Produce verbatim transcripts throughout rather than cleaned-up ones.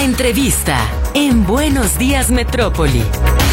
La entrevista en Buenos Días Metrópoli.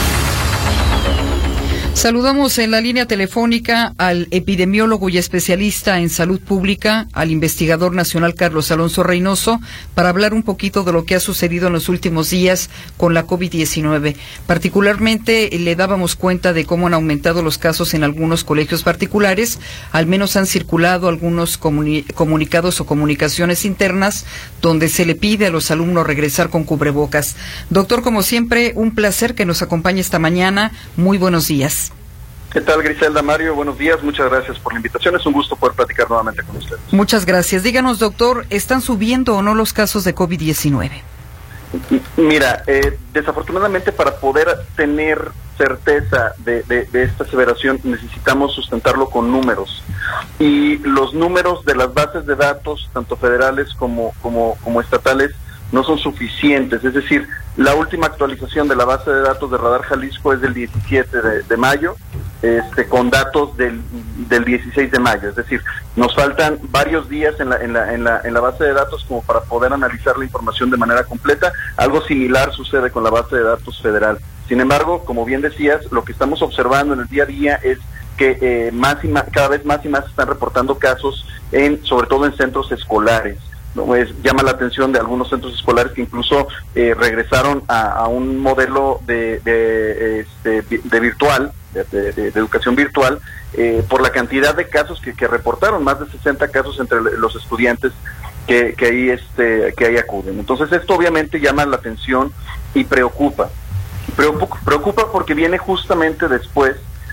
Saludamos en la línea telefónica al epidemiólogo y especialista en salud pública, al investigador nacional Carlos Alonso Reynoso, para hablar un poquito de lo que ha sucedido en los últimos días con la COVID diecinueve. Particularmente le dábamos cuenta de cómo han aumentado los casos en algunos colegios particulares, al menos han circulado algunos comuni- comunicados o comunicaciones internas donde se le pide a los alumnos regresar con cubrebocas. Doctor, como siempre, un placer que nos acompañe esta mañana. Muy buenos días. ¿Qué tal, Griselda, Mario? Buenos días, muchas gracias por la invitación. Es un gusto poder platicar nuevamente con ustedes. Muchas gracias. Díganos, doctor, ¿están subiendo o no los casos de COVID diecinueve? Mira, eh, desafortunadamente para poder tener certeza de, de, de esta aseveración necesitamos sustentarlo con números. Y los números de las bases de datos, tanto federales como, como, como estatales, no son suficientes. Es decir, la última actualización de la base de datos de Radar Jalisco es del diecisiete de, de mayo, este, con datos del, del dieciséis de mayo. Es decir, nos faltan varios días en la, en la, en la, en la base de datos como para poder analizar la información de manera completa. Algo similar sucede con la base de datos federal. Sin embargo, como bien decías, lo que estamos observando en el día a día es que eh, más y más, cada vez más y más están reportando casos, en, sobre todo en centros escolares. ¿no? Es, llama la atención de algunos centros escolares que incluso eh, regresaron a, a un modelo de, de, este, de virtual, de, de, de educación virtual, eh, por la cantidad de casos que, que reportaron, más de sesenta casos entre los estudiantes que, que ahí este que ahí acuden. Entonces esto obviamente llama la atención y preocupa. Preocupa, preocupa porque viene justamente después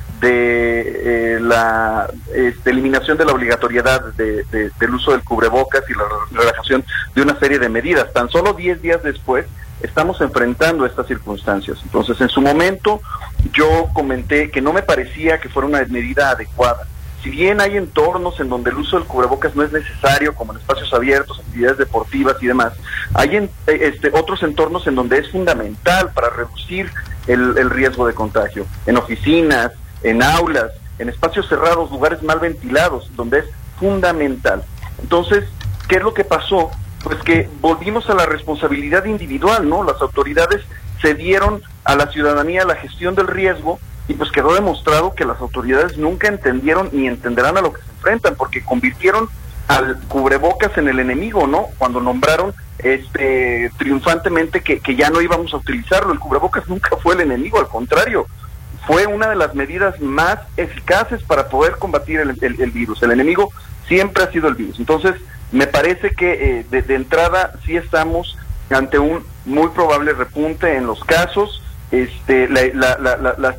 de eh, la este, eliminación de la obligatoriedad de, de, del uso del cubrebocas y la relajación de una serie de medidas. Tan solo diez días después estamos enfrentando estas circunstancias. Entonces, en su momento yo comenté que no me parecía que fuera una medida adecuada. Si bien hay entornos en donde el uso del cubrebocas no es necesario, como en espacios abiertos, actividades deportivas y demás, hay en, este, otros entornos en donde es fundamental para reducir el, el riesgo de contagio. En oficinas, en aulas, en espacios cerrados, lugares mal ventilados, donde es fundamental. Entonces, ¿qué es lo que pasó? Pues que volvimos a la responsabilidad individual, ¿no? Las autoridades cedieron a la ciudadanía la gestión del riesgo y pues quedó demostrado que las autoridades nunca entendieron ni entenderán a lo que se enfrentan, porque convirtieron al cubrebocas en el enemigo, ¿no? Cuando nombraron este triunfantemente que, que ya no íbamos a utilizarlo. El cubrebocas nunca fue el enemigo, al contrario, fue una de las medidas más eficaces para poder combatir el, el, el virus. El enemigo siempre ha sido el virus. Entonces, me parece que eh, de, de entrada sí estamos ante un muy probable repunte en los casos. Este, la, la, la, la, las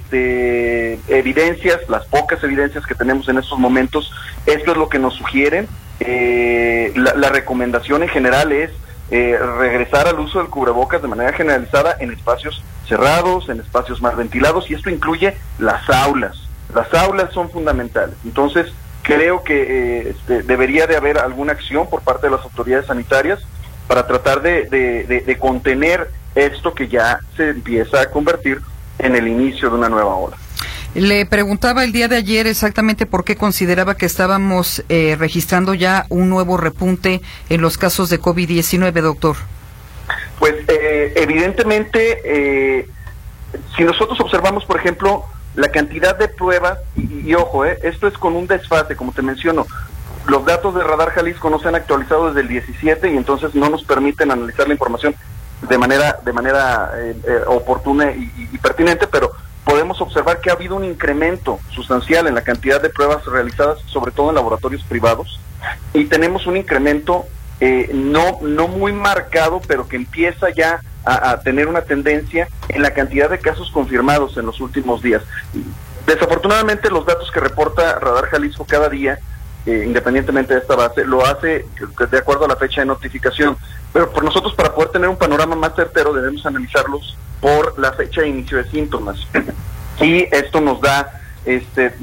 este, evidencias, las pocas evidencias que tenemos en estos momentos, esto es lo que nos sugieren. Eh, la, la recomendación en general es eh, regresar al uso del cubrebocas de manera generalizada en espacios cerrados, en espacios más ventilados, y esto incluye las aulas. Las aulas son fundamentales. Entonces, creo que eh, este, debería de haber alguna acción por parte de las autoridades sanitarias para tratar de, de, de, de contener esto que ya se empieza a convertir en el inicio de una nueva ola. Le preguntaba el día de ayer exactamente por qué consideraba que estábamos eh, registrando ya un nuevo repunte en los casos de COVID diecinueve, doctor. Pues eh, evidentemente, eh, si nosotros observamos, por ejemplo, la cantidad de pruebas, y, y ojo, eh, esto es con un desfase, como te menciono, los datos de Radar Jalisco no se han actualizado desde el diecisiete y entonces no nos permiten analizar la información de manera de manera eh, eh, oportuna y, y, y pertinente, pero podemos observar que ha habido un incremento sustancial en la cantidad de pruebas realizadas, sobre todo en laboratorios privados, y tenemos un incremento eh, no no muy marcado, pero que empieza ya a, a tener una tendencia en la cantidad de casos confirmados en los últimos días. Desafortunadamente, los datos que reporta Radar Jalisco cada día, eh, independientemente de esta base, lo hace de acuerdo a la fecha de notificación, pero por nosotros, para poder tener un panorama más certero, debemos analizarlos por la fecha de inicio de síntomas, y esto nos da este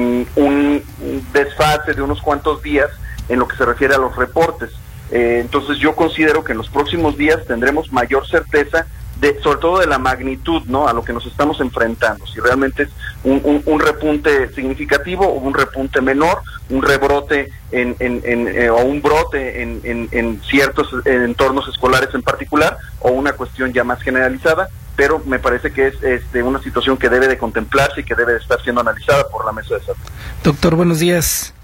un desfase de unos cuantos días en lo que se refiere a los reportes. Eh, entonces yo considero que en los próximos días tendremos mayor certeza de, sobre todo de la magnitud, ¿no?, a lo que nos estamos enfrentando, si realmente es un, un, un repunte significativo o un repunte menor, un rebrote en, en, en eh, o un brote en, en, en ciertos en entornos escolares en particular, o una cuestión ya más generalizada, pero me parece que es este, una situación que debe de contemplarse y que debe de estar siendo analizada por la Mesa de Salud. Doctor, buenos días.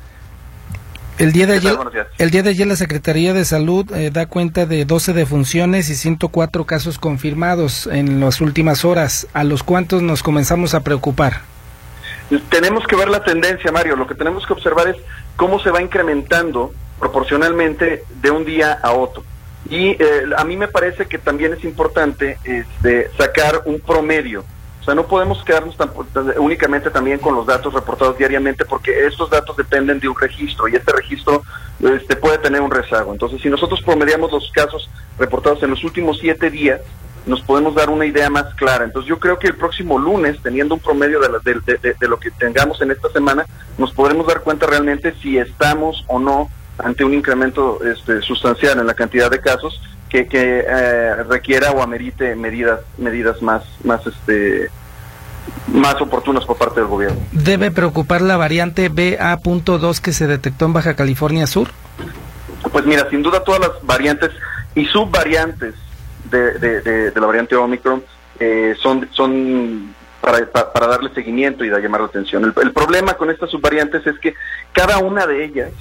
El día de ayer, el día de ayer la Secretaría de Salud eh, da cuenta de doce defunciones y ciento cuatro casos confirmados en las últimas horas. ¿A los cuántos nos comenzamos a preocupar? Tenemos que ver la tendencia, Mario. Lo que tenemos que observar es cómo se va incrementando proporcionalmente de un día a otro. Y eh, a mí me parece que también es importante este, sacar un promedio. O sea, no podemos quedarnos tan, tan, únicamente también con los datos reportados diariamente, porque estos datos dependen de un registro, y este registro este, puede tener un rezago. Entonces, si nosotros promediamos los casos reportados en los últimos siete días, nos podemos dar una idea más clara. Entonces, yo creo que el próximo lunes, teniendo un promedio de, la, de, de, de, de lo que tengamos en esta semana, nos podremos dar cuenta realmente si estamos o no ante un incremento este, sustancial en la cantidad de casos que, que eh, requiera o amerite medidas medidas más más este más oportunas por parte del gobierno. ¿Debe preocupar la variante B A punto dos que se detectó en Baja California Sur? Pues mira, sin duda todas las variantes y subvariantes de, de, de, de la variante Omicron eh, son son para, para, para darle seguimiento y de llamar la atención. El, el problema con estas subvariantes es que cada una de ellas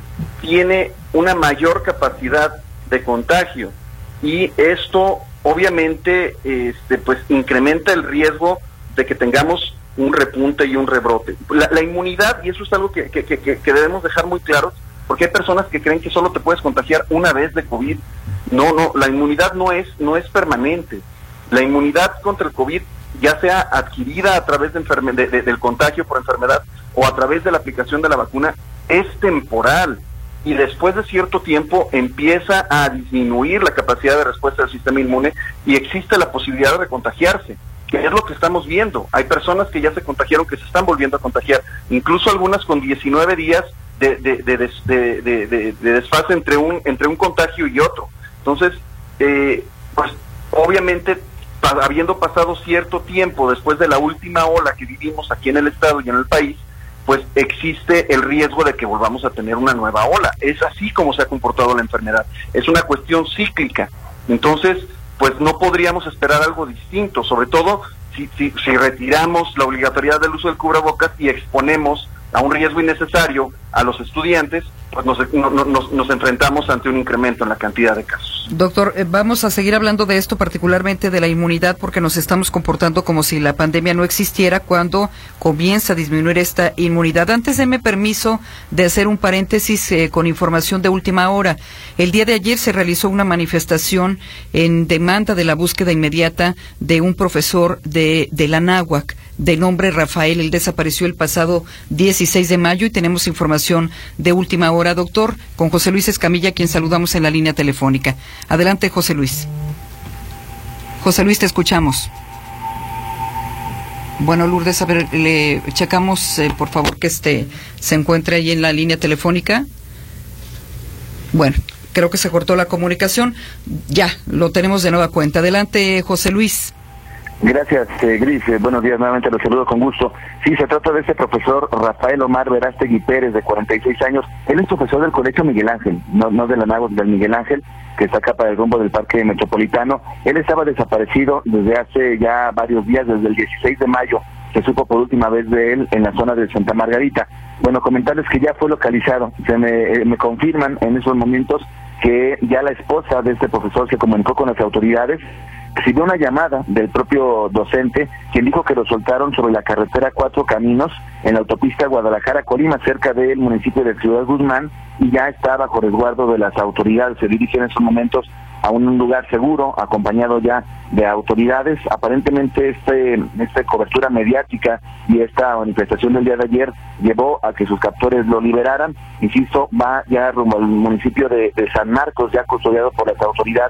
tiene una mayor capacidad de contagio, y esto obviamente este pues incrementa el riesgo de que tengamos un repunte y un rebrote. La, la inmunidad, y eso es algo que, que, que, que debemos dejar muy claro, porque hay personas que creen que solo te puedes contagiar una vez de COVID. No, no, la inmunidad no es, no es permanente. La inmunidad contra el COVID, ya sea adquirida a través de enferme, de, de, del contagio por enfermedad o a través de la aplicación de la vacuna, es temporal. Y después de cierto tiempo empieza a disminuir la capacidad de respuesta del sistema inmune y existe la posibilidad de contagiarse, que es lo que estamos viendo. Hay personas que ya se contagiaron, que se están volviendo a contagiar, incluso algunas con diecinueve días de, de, de, de, de, de, de, de desfase entre un, entre un contagio y otro. Entonces, eh, pues obviamente, pa- habiendo pasado cierto tiempo después de la última ola que vivimos aquí en el estado y en el país, pues existe el riesgo de que volvamos a tener una nueva ola. Es así como se ha comportado la enfermedad. Es una cuestión cíclica. Entonces, pues no podríamos esperar algo distinto, sobre todo si, si, si retiramos la obligatoriedad del uso del cubrebocas y exponemos a un riesgo innecesario a los estudiantes, pues nos, no, nos, nos enfrentamos ante un incremento en la cantidad de casos. Doctor, eh, vamos a seguir hablando de esto, particularmente de la inmunidad, porque nos estamos comportando como si la pandemia no existiera cuando comienza a disminuir esta inmunidad. Antes déme permiso de hacer un paréntesis eh, con información de última hora. El día de ayer se realizó una manifestación en demanda de la búsqueda inmediata de un profesor de, de la Anáhuac, de nombre Rafael. Él desapareció el pasado dieciséis de mayo y tenemos información de última hora, doctor, con José Luis Escamilla, quien saludamos en la línea telefónica. Adelante, José Luis. José Luis, te escuchamos. Bueno, Lourdes, a ver, le checamos, eh, por favor, que este se encuentre ahí en la línea telefónica. Bueno, creo que se cortó la comunicación. Ya, lo tenemos de nueva cuenta. Adelante, José Luis. Gracias, eh, Gris. Eh, buenos días, nuevamente los saludo con gusto. Sí, se trata de este profesor Rafael Omar Verástegui Pérez, de cuarenta y seis años. Él es profesor del Colegio Miguel Ángel, no, no de la Anáhuac, del Miguel Ángel, que está acá para el rumbo del Parque Metropolitano. Él estaba desaparecido desde hace ya varios días, desde el dieciséis de mayo. Se supo por última vez de él en la zona de Santa Margarita. Bueno, comentarles que ya fue localizado. Se me, eh, me confirman en esos momentos que ya la esposa de este profesor se comunicó con las autoridades. Recibió una llamada del propio docente, quien dijo que lo soltaron sobre la carretera Cuatro Caminos, en la autopista Guadalajara-Colima, cerca del municipio de Ciudad Guzmán, y ya está bajo resguardo de las autoridades. Se dirige en estos momentos a un lugar seguro, acompañado ya de autoridades. Aparentemente este esta cobertura mediática y esta manifestación del día de ayer llevó a que sus captores lo liberaran. Insisto, va ya rumbo al municipio de, de San Marcos, ya custodiado por las autoridades.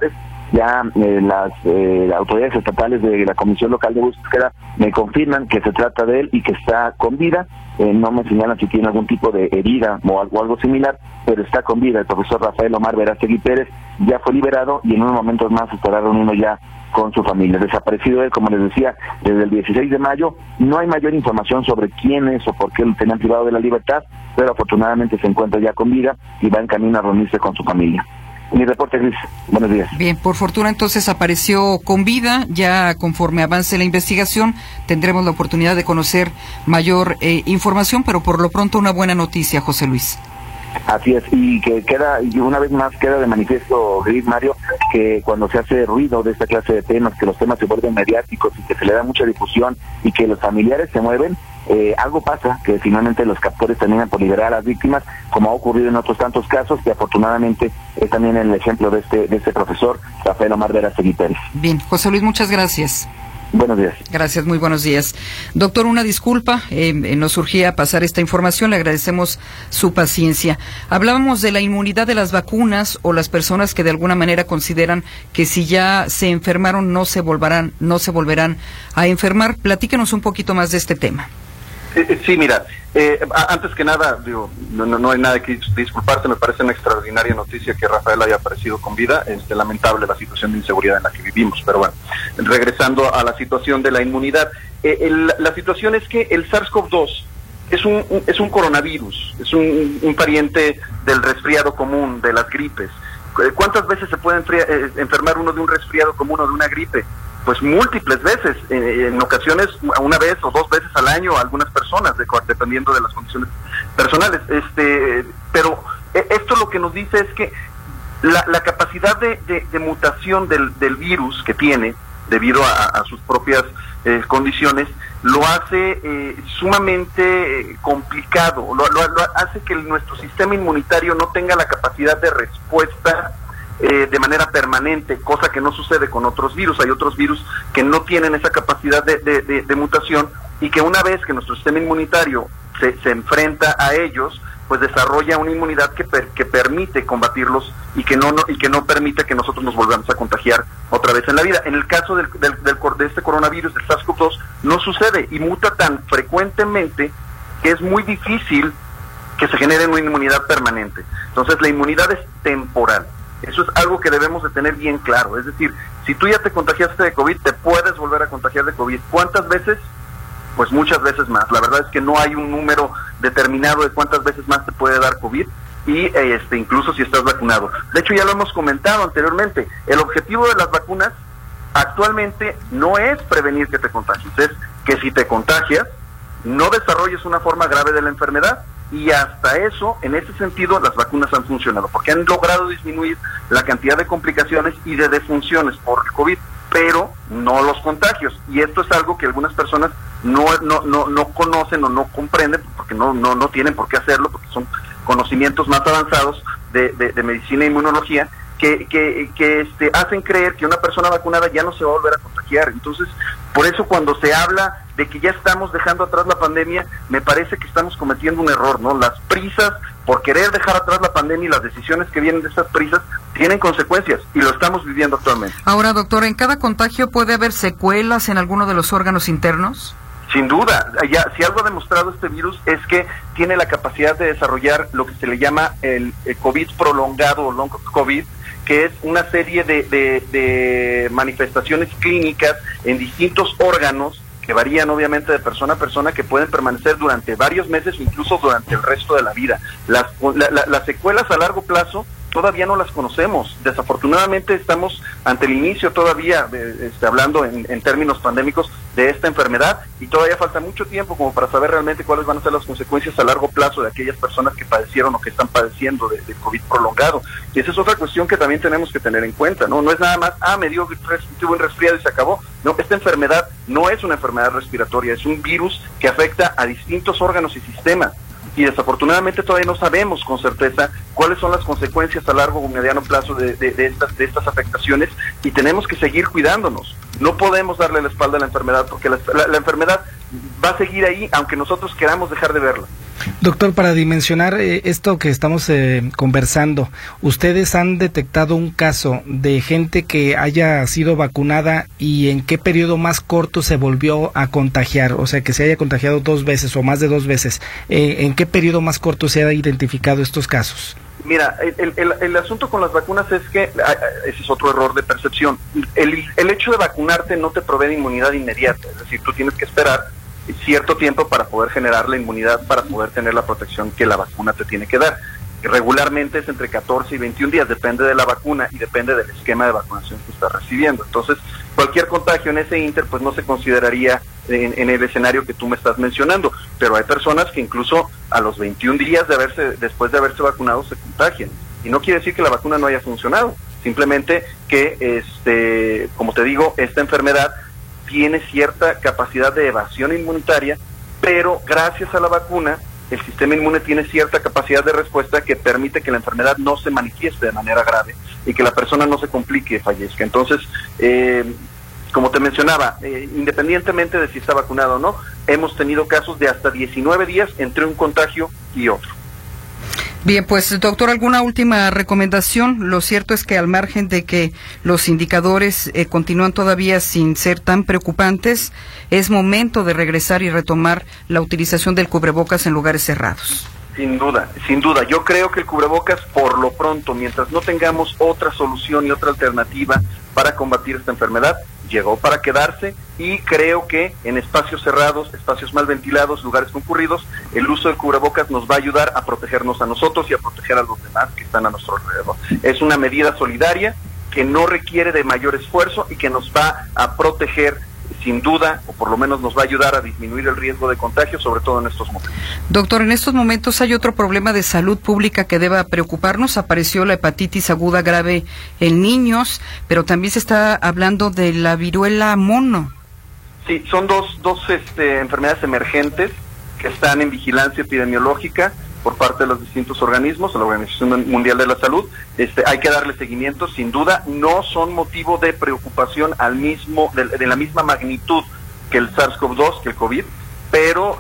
Ya eh, las eh, autoridades estatales de la Comisión Local de Búsqueda me confirman que se trata de él y que está con vida. Eh, no me señalan si tiene algún tipo de herida o algo, algo similar, pero está con vida. El profesor Rafael Omar Verástegui Pérez ya fue liberado y en unos momentos más estará reuniendo ya con su familia. Desaparecido él, como les decía, desde el dieciséis de mayo. No hay mayor información sobre quién es o por qué lo tenían privado de la libertad, pero afortunadamente se encuentra ya con vida y va en camino a reunirse con su familia. Mi reporte, Gris. Buenos días. Bien, por fortuna entonces apareció con vida. Ya conforme avance la investigación tendremos la oportunidad de conocer mayor eh, información, pero por lo pronto una buena noticia, José Luis. Así es, y que queda, y una vez más queda de manifiesto, Gris, Mario, que cuando se hace ruido de esta clase de temas, que los temas se vuelven mediáticos y que se le da mucha difusión y que los familiares se mueven, eh, algo pasa, que finalmente los captores terminan por liberar a las víctimas, como ha ocurrido en otros tantos casos, que afortunadamente es también el ejemplo de este de este profesor, Rafael Omar Verástegui Pérez. Bien, José Luis, muchas gracias. Buenos días. Gracias, muy buenos días. Doctor, una disculpa, eh, eh, nos surgía pasar esta información, le agradecemos su paciencia. Hablábamos de la inmunidad de las vacunas o las personas que de alguna manera consideran que si ya se enfermaron no se volverán, no se volverán a enfermar. Platíquenos un poquito más de este tema. Sí, mira, eh, antes que nada, digo, no, no, no hay nada que disculparse, me parece una extraordinaria noticia que Rafael haya aparecido con vida. Este, lamentable la situación de inseguridad en la que vivimos, pero bueno, regresando a la situación de la inmunidad, eh, el, la situación es que el SARS-CoV dos es un, un, es un coronavirus, es un, un pariente del resfriado común, de las gripes. ¿Cuántas veces se puede enfriar, eh, enfermar uno de un resfriado común o de una gripe? Pues múltiples veces, eh, en ocasiones una vez o dos veces al año, algunas personas, de, dependiendo de las condiciones personales. Este, pero eh, esto lo que nos dice es que la, la capacidad de, de, de mutación del, del virus que tiene, debido a, a sus propias eh, condiciones, lo hace eh, sumamente eh, complicado, lo, lo, lo hace que el, nuestro sistema inmunitario no tenga la capacidad de respuesta Eh, de manera permanente, cosa que no sucede con otros virus. Hay otros virus que no tienen esa capacidad de, de, de, de mutación y que una vez que nuestro sistema inmunitario se, se enfrenta a ellos, pues desarrolla una inmunidad que, per, que permite combatirlos y que no, no y que no permite que nosotros nos volvamos a contagiar otra vez en la vida. En el caso del, del, del, de este coronavirus, del SARS-CoV dos, no sucede y muta tan frecuentemente que es muy difícil que se genere una inmunidad permanente. Entonces la inmunidad es temporal. Eso es algo que debemos de tener bien claro. Es decir, si tú ya te contagiaste de COVID, te puedes volver a contagiar de COVID. ¿Cuántas veces? Pues muchas veces más. La verdad es que no hay un número determinado de cuántas veces más te puede dar COVID y este incluso si estás vacunado. De hecho, ya lo hemos comentado anteriormente. El objetivo de las vacunas actualmente no es prevenir que te contagies, es que si te contagias, no desarrolles una forma grave de la enfermedad. Y hasta eso, en ese sentido, las vacunas han funcionado, porque han logrado disminuir la cantidad de complicaciones y de defunciones por el COVID, pero no los contagios. Y esto es algo que algunas personas no no no, no conocen o no comprenden, porque no no no tienen por qué hacerlo, porque son conocimientos más avanzados de, de, de medicina e inmunología, que, que, que este, hacen creer que una persona vacunada ya no se va a volver a contagiar. Entonces, por eso cuando se habla de que ya estamos dejando atrás la pandemia, me parece que estamos cometiendo un error, ¿no? Las prisas por querer dejar atrás la pandemia y las decisiones que vienen de esas prisas tienen consecuencias y lo estamos viviendo actualmente. Ahora, doctor, ¿en cada contagio puede haber secuelas en alguno de los órganos internos? Sin duda, ya, si algo ha demostrado este virus es que tiene la capacidad de desarrollar lo que se le llama el, el COVID prolongado o long COVID, que es una serie de, de, de manifestaciones clínicas en distintos órganos que varían obviamente de persona a persona, que pueden permanecer durante varios meses o incluso durante el resto de la vida. Las, la, la, las secuelas a largo plazo todavía no las conocemos. Desafortunadamente estamos ante el inicio todavía, de, este, hablando en, en términos pandémicos, de esta enfermedad, y todavía falta mucho tiempo como para saber realmente cuáles van a ser las consecuencias a largo plazo de aquellas personas que padecieron o que están padeciendo de, de COVID prolongado. Y esa es otra cuestión que también tenemos que tener en cuenta, ¿no? No es nada más, ah, me dio tuve un resfriado y se acabó. No, esta enfermedad no es una enfermedad respiratoria, es un virus que afecta a distintos órganos y sistemas. Y desafortunadamente todavía no sabemos con certeza cuáles son las consecuencias a largo o mediano plazo de, de, de, estas, de estas afectaciones, y tenemos que seguir cuidándonos. No podemos darle la espalda a la enfermedad, porque la, la, la enfermedad va a seguir ahí aunque nosotros queramos dejar de verla. Doctor, para dimensionar eh, esto que estamos eh, conversando, ¿ustedes han detectado un caso de gente que haya sido vacunada y en qué periodo más corto se volvió a contagiar? O sea, que se haya contagiado dos veces o más de dos veces. Eh, ¿En qué periodo más corto se ha identificado estos casos? Mira, el, el, el asunto con las vacunas es que, ese es otro error de percepción, el, el hecho de vacunarte no te provee de inmunidad inmediata, es decir, tú tienes que esperar cierto tiempo para poder generar la inmunidad, para poder tener la protección que la vacuna te tiene que dar. Regularmente es entre catorce y veintiún días, depende de la vacuna y depende del esquema de vacunación que estás recibiendo. Entonces, cualquier contagio en ese inter, pues no se consideraría en, en el escenario que tú me estás mencionando, pero hay personas que incluso a los veintiún días de haberse, después de haberse vacunado se contagian. Y no quiere decir que la vacuna no haya funcionado, simplemente que, este, como te digo, esta enfermedad tiene cierta capacidad de evasión inmunitaria, pero gracias a la vacuna el sistema inmune tiene cierta capacidad de respuesta que permite que la enfermedad no se manifieste de manera grave y que la persona no se complique y fallezca. Entonces, eh, como te mencionaba, eh, independientemente de si está vacunado o no, hemos tenido casos de hasta diecinueve días entre un contagio y otro. Bien, pues doctor, ¿alguna última recomendación? Lo cierto es que al margen de que los indicadores eh, continúan todavía sin ser tan preocupantes, es momento de regresar y retomar la utilización del cubrebocas en lugares cerrados. Sin duda, sin duda. Yo creo que el cubrebocas, por lo pronto, mientras no tengamos otra solución y otra alternativa para combatir esta enfermedad, llegó para quedarse, y creo que en espacios cerrados, espacios mal ventilados, lugares concurridos, el uso del cubrebocas nos va a ayudar a protegernos a nosotros y a proteger a los demás que están a nuestro alrededor. Es una medida solidaria que no requiere de mayor esfuerzo y que nos va a proteger sin duda, o por lo menos nos va a ayudar a disminuir el riesgo de contagio, sobre todo en estos momentos. Doctor, en estos momentos hay otro problema de salud pública que deba preocuparnos. Apareció la hepatitis aguda grave en niños, pero también se está hablando de la viruela mono. Sí, son dos, dos este, enfermedades emergentes que están en vigilancia epidemiológica por parte de los distintos organismos, la Organización Mundial de la Salud. Este, hay que darle seguimiento, sin duda. No son motivo de preocupación al mismo de, de la misma magnitud que el SARS-CoV dos, que el COVID, pero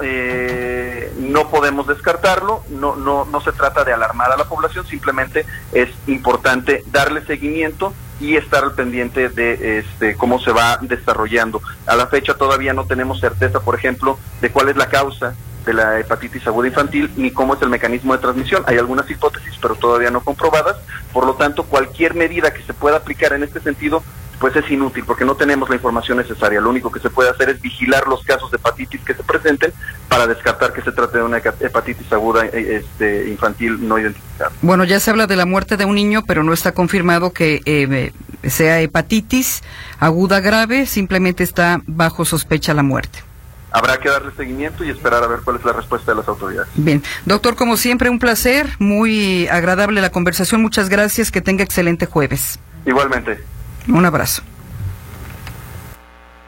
eh, no podemos descartarlo. No, no, no se trata de alarmar a la población, simplemente es importante darle seguimiento y estar al pendiente de este cómo se va desarrollando. A la fecha todavía no tenemos certeza, por ejemplo, de cuál es la causa de la hepatitis aguda infantil, ni cómo es el mecanismo de transmisión. Hay algunas hipótesis, pero todavía no comprobadas. Por lo tanto, cualquier medida que se pueda aplicar en este sentido, pues es inútil, porque no tenemos la información necesaria. Lo único que se puede hacer es vigilar los casos de hepatitis que se presenten para descartar que se trate de una hepatitis aguda este, infantil no identificada. Bueno, ya se habla de la muerte de un niño, pero no está confirmado que eh, sea hepatitis aguda grave, simplemente está bajo sospecha la muerte. Habrá que darle seguimiento y esperar a ver cuál es la respuesta de las autoridades. Bien, doctor, como siempre, un placer, muy agradable la conversación, muchas gracias, que tenga excelente jueves. Igualmente. Un abrazo.